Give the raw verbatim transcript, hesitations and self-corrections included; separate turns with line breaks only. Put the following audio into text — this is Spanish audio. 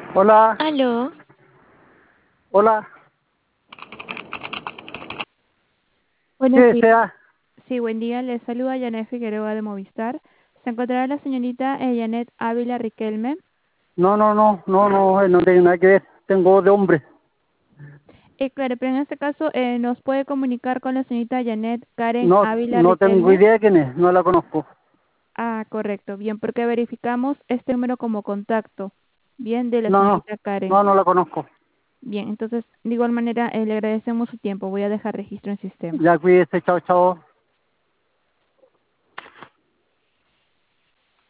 Hola,
Aló,
hola, ¿qué
buenos días.
desea?
Sí, buen día. Les saluda Janet Figueroa de Movistar. Se encontrará la señorita eh, Janet Ávila Riquelme.
No, no, no, no, no, eh, no tiene nada que ver. Tengo de hombre.
Eh, claro, pero en este caso eh, nos puede comunicar con la señorita Janet Karen
No,
Ávila
no tengo
Riquelme.
idea quién es, no la conozco.
Ah, correcto. Bien, porque verificamos este número como contacto. Bien, de la
No, no,
señorita Karen.
no, no la conozco.
Bien, entonces, de igual manera, eh, le agradecemos su tiempo. Voy a dejar registro en sistema.
Ya cuídese, chao, chao.